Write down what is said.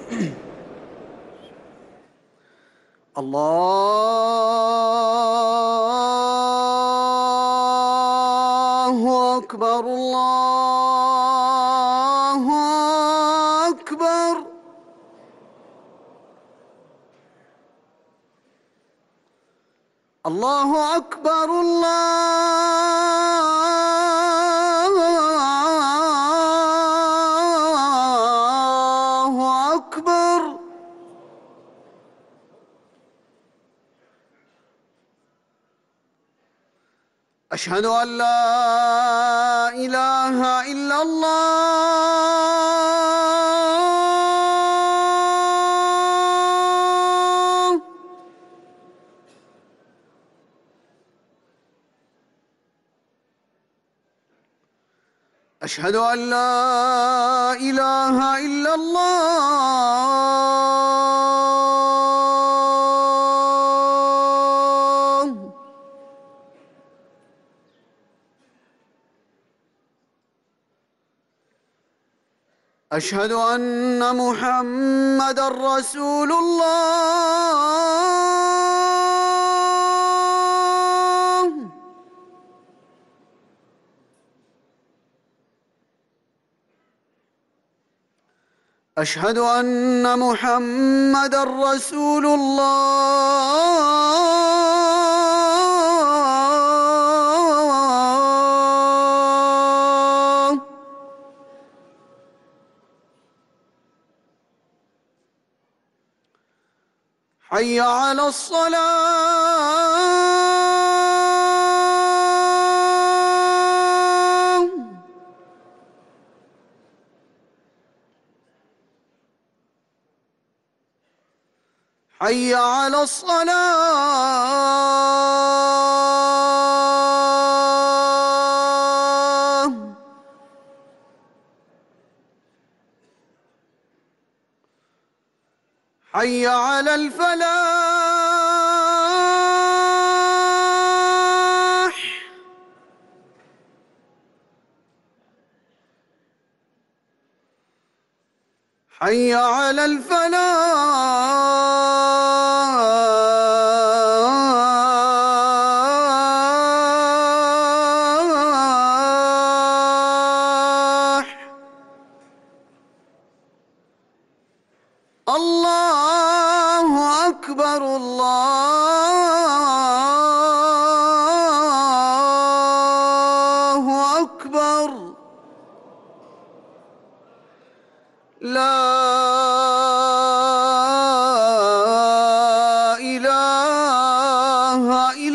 الله أكبر الله أكبر. الله أكبر الله أكبر. أشهد أن لا إله إلا الله. أشهد أن لا إله إلا الله. أشهد أن محمدًا رسول الله. أشهد أن محمدًا رسول الله. حي على الصلاة. حي على الصلاة. حي على الفلاح. حي على الفلاح. الله أكبر الله أكبر. لا إله